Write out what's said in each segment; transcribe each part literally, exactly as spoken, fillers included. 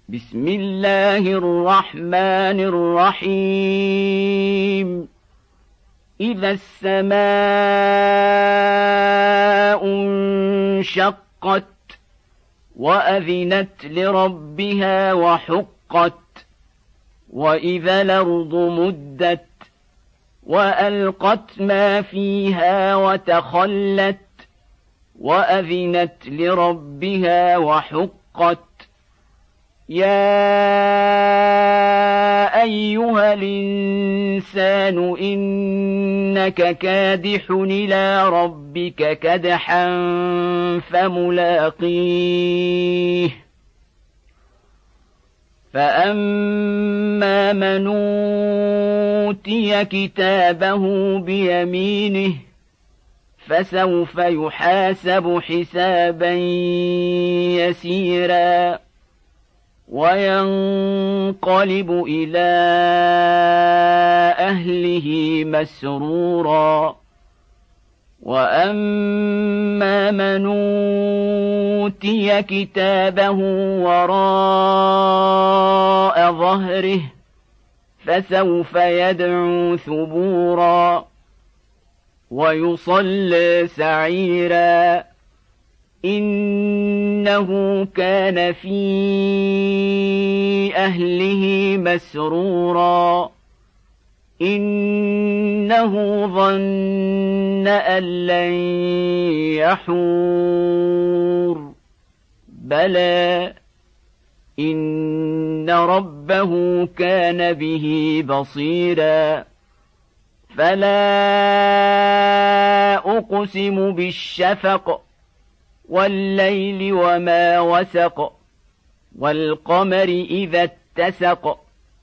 بسم الله الرحمن الرحيم إذا السماء انشقت وأذنت لربها وحقت وإذا الأرض مدت وألقت ما فيها وتخلت وأذنت لربها وحقت يا أيها الإنسان إنك كادح إلى ربك كدحا فملاقيه فأما من أوتي كتابه بيمينه فسوف يحاسب حسابا يسيرا وينقلب إلى أهله مسرورا وأما من أوتي كتابه وراء ظهره فسوف يدعو ثبورا ويصلى سعيرا إنه كان في أهله مسرورا إنه ظن أن لن يحور بلى إن ربه كان به بصيرا فلا أقسم بالشفق والليل وما وسق والقمر إذا اتسق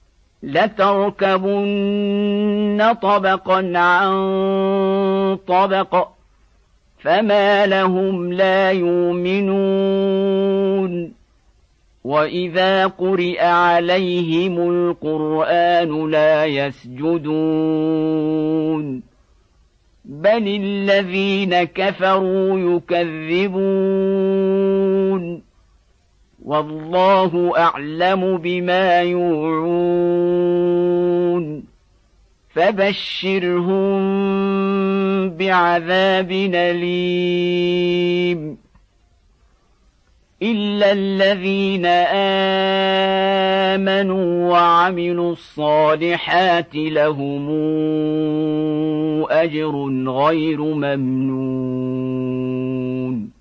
لتركبن طبقا عن طبق فما لهم لا يؤمنون وإذا قرئ عليهم القرآن لا يسجدون بل الذين كفروا يكذبون والله أعلم بما يوعون فبشرهم بعذاب أليم إلا الذين آمنوا وعملوا الصالحات لهم أجر غير ممنون